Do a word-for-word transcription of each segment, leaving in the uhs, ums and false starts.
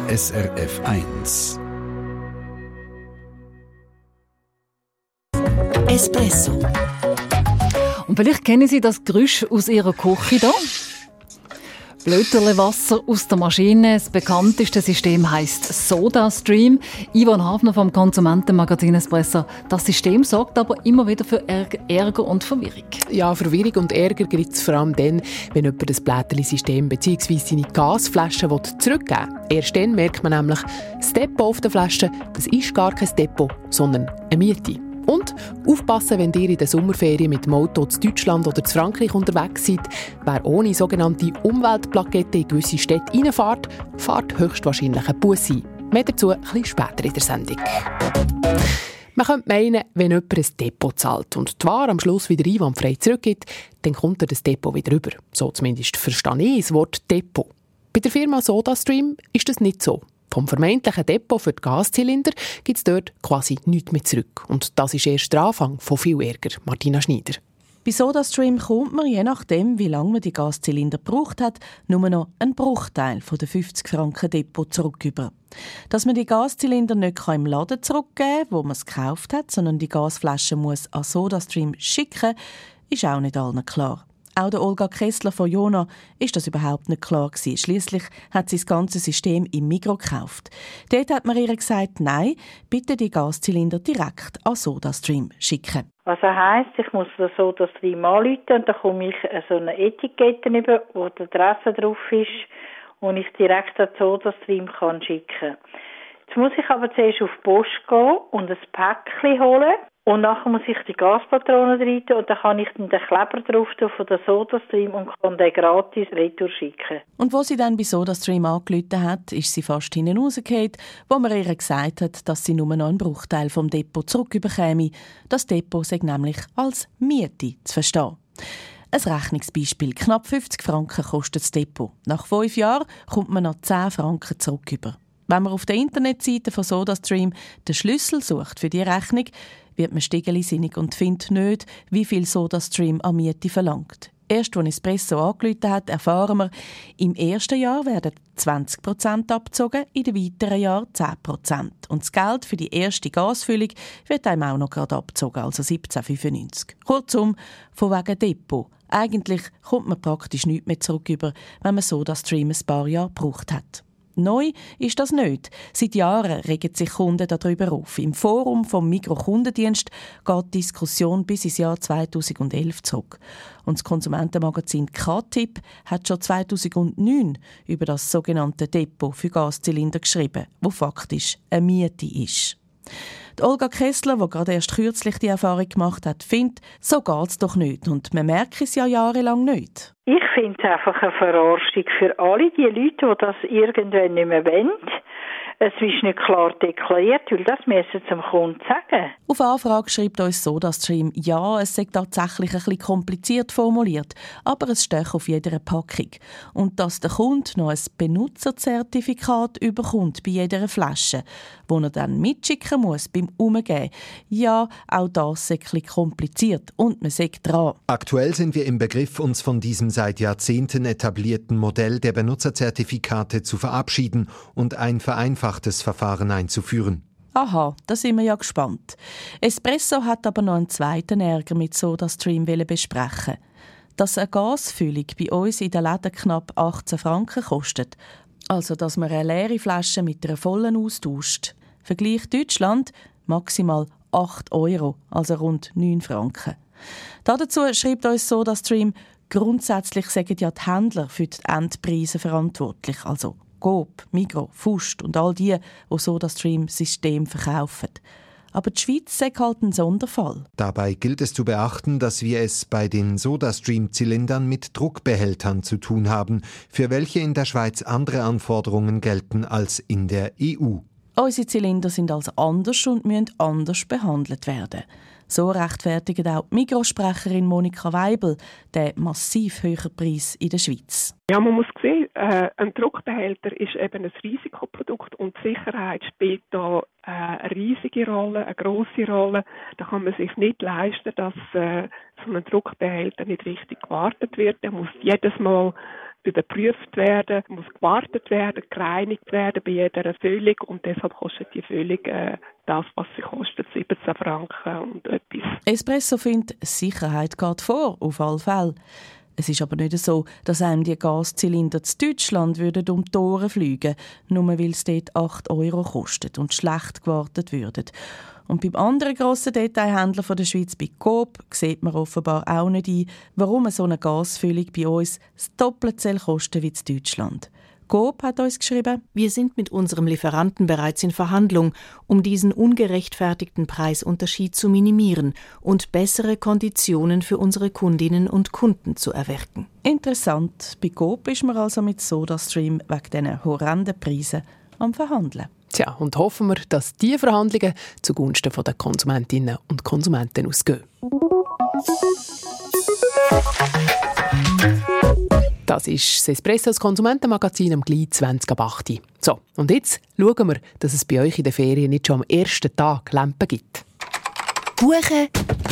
S R F eins. Espresso. Und vielleicht kennen Sie das Geräusch aus Ihrer Küche hier. Blöterle-Wasser aus der Maschine. Das bekannteste System heisst SodaStream. Ivan Hafner vom Konsumentenmagazin Espresso. Das System sorgt aber immer wieder für Ärger und Verwirrung. Ja, Verwirrung und Ärger gibt es vor allem dann, wenn jemand das Blätterli-System bzw. seine Gasflasche zurückgeben will. Erst dann merkt man nämlich, das Depot auf der Flasche, das ist gar kein Depot, sondern eine Miete. Und aufpassen, wenn ihr in der Sommerferien mit dem Auto zu Deutschland oder zu Frankreich unterwegs seid. Wer ohne sogenannte Umweltplakette in gewisse Städte reinfährt, fährt höchstwahrscheinlich ein Bus ein. Mehr dazu ein bisschen später in der Sendung. Man könnte meinen, wenn jemand ein Depot zahlt und die Ware am Schluss wieder einwandfrei zurückgibt, dann kommt er das Depot wieder rüber. So zumindest verstehe ich das Wort Depot. Bei der Firma SodaStream ist das nicht so. Vom vermeintlichen Depot für die Gaszylinder gibt es dort quasi nichts mehr zurück. Und das ist erst der Anfang von viel Ärger. Martina Schneider. Bei SodaStream kommt man, je nachdem, wie lange man die Gaszylinder gebraucht hat, nur noch einen Bruchteil von der fünfzig Franken Depot zurücküber. Dass man die Gaszylinder nicht im Laden zurückgeben kann, wo man es gekauft hat, sondern die Gasflasche muss an SodaStream schicken, ist auch nicht allen klar. Auch der Olga Kessler von Jona ist das überhaupt nicht klar gewesen. Schliesslich hat sie das ganze System im Migros gekauft. Dort hat man ihr gesagt, nein, bitte die Gaszylinder direkt an SodaStream schicken. Also heisst, ich muss das SodaStream anrufen und dann komme ich so eine Etikette über, wo die Adresse drauf ist und ich direkt an SodaStream kann schicken. Jetzt muss ich aber zuerst auf die Post gehen und ein Päckchen holen. Und nachher muss ich die Gaspatronen rein und dann kann ich den Kleber drauf tun von der SodaStream und kann den gratis retour schicken. Und wo sie dann bei SodaStream angerufen hat, ist sie fast hinten rausgefallen, wo man ihr gesagt hat, dass sie nur noch einen Bruchteil vom Depot zurückbekäme. Das Depot sei nämlich als Miete zu verstehen. Ein Rechnungsbeispiel. Knapp fünfzig Franken kostet das Depot. Nach fünf Jahren kommt man noch zehn Franken zurücküber. Wenn man auf der Internetseite von SodaStream den Schlüssel sucht für die Rechnung, wird man stiegelisinnig und findet nicht, wie viel SodaStream an Miete verlangt. Erst als Espresso angerufen hat, erfahren wir, im ersten Jahr werden zwanzig Prozent abgezogen, in den weiteren Jahren zehn Prozent. Und das Geld für die erste Gasfüllung wird einem auch noch gerade abgezogen, also siebzehn fünfundneunzig. Kurzum, von wegen Depot. Eigentlich kommt man praktisch nichts mehr zurück, über, wenn man SodaStream ein paar Jahre gebraucht hat. Neu ist das nicht. Seit Jahren regen sich Kunden darüber auf. Im Forum vom Migros Kundendienst geht die Diskussion bis ins Jahr zweitausendelf zurück. Und das Konsumentenmagazin K-Tipp hat schon zweitausendneun über das sogenannte Depot für Gaszylinder geschrieben, wo faktisch eine Miete ist. Die Olga Kessler, die gerade erst kürzlich die Erfahrung gemacht hat, findet, so geht es doch nicht. Und man merkt es ja jahrelang nicht. Ich finde es einfach eine Verarschung für alle die Leute, die das irgendwann nicht mehr wollen. Es ist nicht klar deklariert, weil das müssen sie zum Kunden sagen. Auf Anfrage schreibt uns SodaStream, ja, es sei tatsächlich ein bisschen kompliziert formuliert, aber es steht auf jeder Packung. Und dass der Kunde noch ein Benutzerzertifikat überkommt bei jeder Flasche, das er dann mitschicken muss beim Umgehen. Ja, auch das sei ein bisschen kompliziert und man sei dran. Aktuell sind wir im Begriff, uns von diesem seit Jahrzehnten etablierten Modell der Benutzerzertifikate zu verabschieden und ein vereinfachtes Verfahren einzuführen. Aha, da sind wir ja gespannt. Espresso hat aber noch einen zweiten Ärger mit SodaStream besprechen. Dass eine Gasfüllung bei uns in den Läden knapp achtzehn Franken kostet, also dass man eine leere Flasche mit einer vollen austauscht. Vergleich Deutschland maximal acht Euro, also rund neun Franken. Dazu schreibt uns SodaStream, grundsätzlich sagen ja die Händler für die Endpreise verantwortlich, also Coop, Migros, Fust und all die, die SodaStream-System verkaufen. Aber die Schweiz ist halt ein Sonderfall. Dabei gilt es zu beachten, dass wir es bei den SodaStream-Zylindern mit Druckbehältern zu tun haben, für welche in der Schweiz andere Anforderungen gelten als in der E U. Unsere Zylinder sind also anders und müssen anders behandelt werden. So rechtfertigt auch die Migros-Sprecherin Monika Weibel den massiv höheren Preis in der Schweiz. Ja, man muss sehen, äh, ein Druckbehälter ist eben ein Risikoprodukt und die Sicherheit spielt da äh, eine riesige Rolle, eine grosse Rolle. Da kann man sich nicht leisten, dass äh, so ein Druckbehälter nicht richtig gewartet wird. Der muss jedes Mal überprüft werden, muss gewartet werden, gereinigt werden bei jeder Füllung und deshalb kostet die Füllung äh, das, was sie kostet, siebzehn Franken und etwas. Espresso findet, Sicherheit geht vor, auf alle Fälle. Es ist aber nicht so, dass einem die Gaszylinder zu Deutschland würden um die Ohren fliegen, nur weil es dort acht Euro kostet und schlecht gewartet würden. Und beim anderen grossen Detailhändler von der Schweiz, bei Coop, sieht man offenbar auch nicht ein, warum so eine Gasfüllung bei uns das Doppelte kosten wie in Deutschland. Coop hat uns geschrieben: Wir sind mit unserem Lieferanten bereits in Verhandlung, um diesen ungerechtfertigten Preisunterschied zu minimieren und bessere Konditionen für unsere Kundinnen und Kunden zu erwirken. Interessant, bei Coop ist man also mit SodaStream wegen diesen horrenden Preisen am Verhandeln. Tja, und hoffen wir, dass diese Verhandlungen zugunsten der Konsumentinnen und Konsumenten ausgehen. Das ist das Espresso, das Konsumentenmagazin am Glei zwanzig ab acht. So, und jetzt schauen wir, dass es bei euch in den Ferien nicht schon am ersten Tag Lampen gibt. Buchen,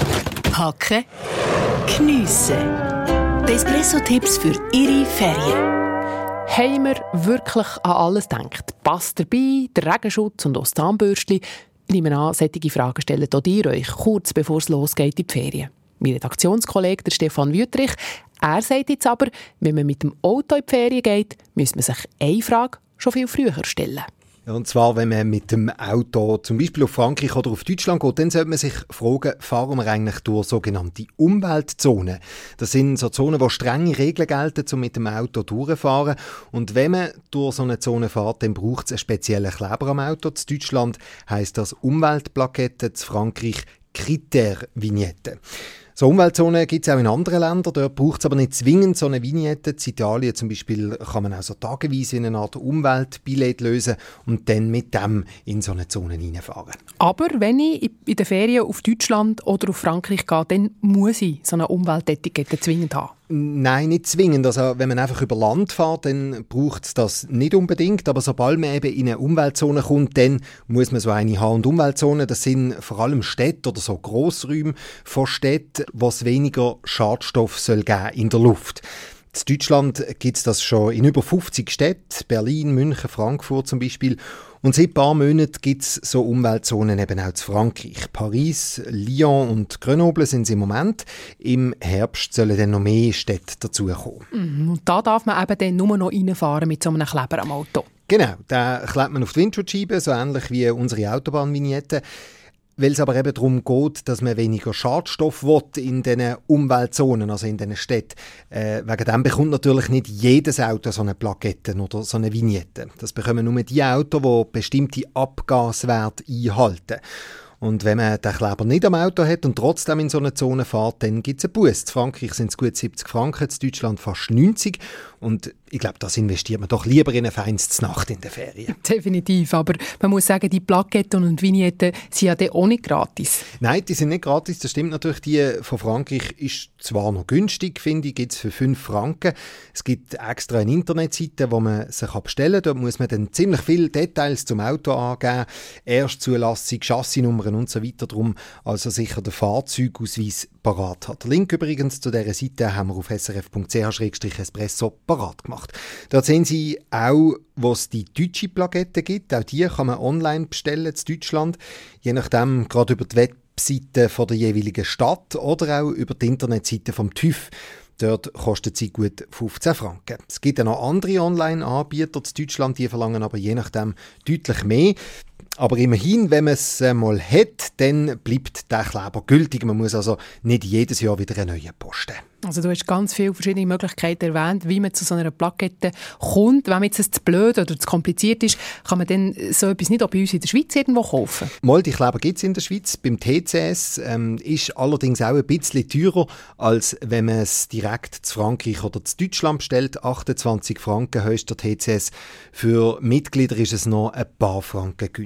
packen, geniessen. Die Espresso-Tipps für Ihre Ferien. Haben wir wirklich an alles gedacht? Passt dabei, der Regenschutz und auch das Zahnbürstchen? Ich nehme an, solche Fragen stellen auch ihr euch kurz bevor es losgeht in die Ferien. Mein Redaktionskollege der Stefan Wüttrich, er sagt jetzt aber, wenn man mit dem Auto in die Ferien geht, müsste man sich eine Frage schon viel früher stellen. Ja, und zwar, wenn man mit dem Auto zum Beispiel auf Frankreich oder auf Deutschland geht, dann sollte man sich fragen, fahren wir eigentlich durch sogenannte Umweltzonen. Das sind so Zonen, wo strenge Regeln gelten, um mit dem Auto durchzufahren. Und wenn man durch so eine Zone fährt, dann braucht es einen speziellen Kleber am Auto. In Deutschland heisst das Umweltplakette, in Frankreich Critère-Vignette. So Umweltzonen gibt es auch in anderen Ländern, dort braucht es aber nicht zwingend so eine Vignette. In Italien zum Beispiel kann man auch so tageweise in eine Art Umweltbillett lösen und dann mit dem in so eine Zone reinfahren. Aber wenn ich in den Ferien auf Deutschland oder auf Frankreich gehe, dann muss ich so eine Umweltetikette zwingend haben. Nein, nicht zwingend. Also, wenn man einfach über Land fährt, dann braucht es das nicht unbedingt. Aber sobald man eben in eine Umweltzone kommt, dann muss man so eine haben. Und Umweltzonen, das sind vor allem Städte oder so Grossräume von Städten, wo es weniger Schadstoff soll geben in der Luft. In Deutschland gibt es das schon in über fünfzig Städten, Berlin, München, Frankfurt zum Beispiel. Und seit ein paar Monaten gibt es so Umweltzonen eben auch in Frankreich. Paris, Lyon und Grenoble sind es im Moment. Im Herbst sollen dann noch mehr Städte dazukommen. Mhm, und da darf man eben dann nur noch reinfahren mit so einem Kleber am Auto. Genau, den klebt man auf die Windschutzscheibe, so ähnlich wie unsere Autobahnvignette. Weil es aber eben darum geht, dass man weniger Schadstoff will in diesen Umweltzonen, also in diesen Städten. Äh, wegen dem bekommt natürlich nicht jedes Auto so eine Plakette oder so eine Vignette. Das bekommen nur die Autos, die bestimmte Abgaswerte einhalten. Und wenn man den Kleber nicht am Auto hat und trotzdem in so eine Zone fährt, dann gibt es einen Buß. In Frankreich sind es gut siebzig Franken, in Deutschland fast neunzig. Und ich glaube, das investiert man doch lieber in eine feinste Nacht in der Ferien. Definitiv, aber man muss sagen, die Plaketten und Vignetten sind ja dann auch nicht gratis. Nein, die sind nicht gratis, das stimmt natürlich. Die von Frankreich ist zwar noch günstig, finde ich, gibt es für fünf Franken. Es gibt extra eine Internetseite, wo man sich bestellen kann. Dort muss man dann ziemlich viele Details zum Auto angeben. Erstzulassung, Chassisnummern und so weiter. Darum also sicher den Fahrzeugausweis parat hat. Der Link übrigens zu dieser Seite haben wir auf s r f punkt c h slash espresso parat gemacht. Dort sehen Sie auch, wo es die deutsche Plakette gibt. Auch die kann man online bestellen in Deutschland. Je nachdem, gerade über die Webseite von der jeweiligen Stadt oder auch über die Internetseite vom TÜV. Dort kostet sie gut fünfzehn Franken. Es gibt auch noch andere Online-Anbieter in Deutschland, die verlangen aber je nachdem deutlich mehr. Aber immerhin, wenn man es mal hat, dann bleibt der Kleber gültig. Man muss also nicht jedes Jahr wieder einen neuen posten. Also du hast ganz viele verschiedene Möglichkeiten erwähnt, wie man zu so einer Plakette kommt. Wenn jetzt es zu blöd oder zu kompliziert ist, kann man dann so etwas nicht auch bei uns in der Schweiz irgendwo kaufen? Mal, die Kleber gibt es in der Schweiz. Beim T C S ähm, ist allerdings auch ein bisschen teurer, als wenn man es direkt zu Frankreich oder zu Deutschland bestellt. achtundzwanzig Franken höchster T C S. Für Mitglieder ist es noch ein paar Franken günstiger.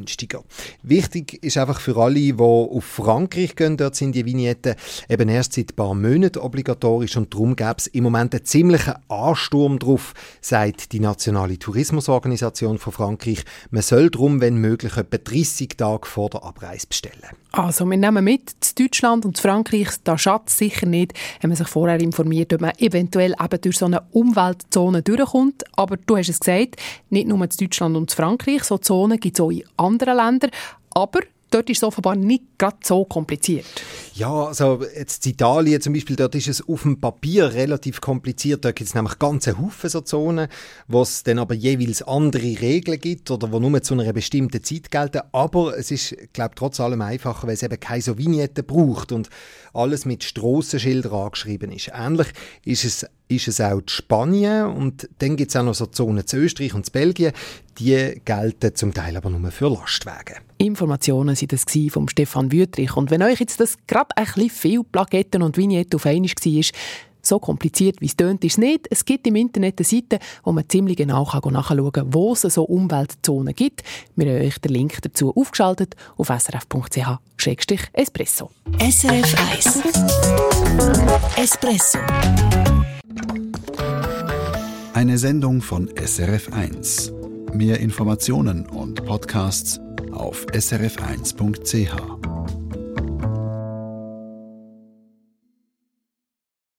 günstiger. Wichtig ist einfach für alle, die auf Frankreich gehen, dort sind die Vignetten eben erst seit ein paar Monaten obligatorisch und darum gäbe es im Moment einen ziemlichen Ansturm drauf, sagt die Nationale Tourismusorganisation von Frankreich. Man soll darum, wenn möglich, etwa dreissig Tage vor der Abreise bestellen. Also, wir nehmen mit, zu Deutschland und zu Frankreich, da schadet es sicher nicht, wenn man sich vorher informiert, ob man eventuell eben durch so eine Umweltzone durchkommt. Aber du hast es gesagt, nicht nur zu Deutschland und zu Frankreich, so Zonen gibt es auch in anderen Ländern. Aber dort ist es offenbar nicht gerade so kompliziert. Ja, also jetzt in Italien zum Beispiel, dort ist es auf dem Papier relativ kompliziert. Da gibt es nämlich ganze Haufen so Zonen, wo es dann aber jeweils andere Regeln gibt oder wo nur zu einer bestimmten Zeit gelten. Aber es ist, glaube ich, trotz allem einfacher, weil es eben keine so Vignetten braucht und alles mit Strassenschildern angeschrieben ist. Ähnlich ist es, ist es auch in Spanien und dann gibt es auch noch so Zonen zu Österreich und zu Belgien. Die gelten zum Teil aber nur für Lastwagen. Informationen waren das von Stefan Wüthrich. Und wenn euch jetzt das gerade ein bisschen viel Plaketten und Vignetten auf einmal war, so kompliziert wie es tönt, ist es nicht. Es gibt im Internet eine Seite, wo man ziemlich genau nachschauen kann, wo es so Umweltzonen gibt. Wir haben euch den Link dazu aufgeschaltet auf s r f punkt c h slash espresso. S R F eins Espresso. Eine Sendung von S R F eins. Mehr Informationen und Podcasts auf s r f eins punkt c h.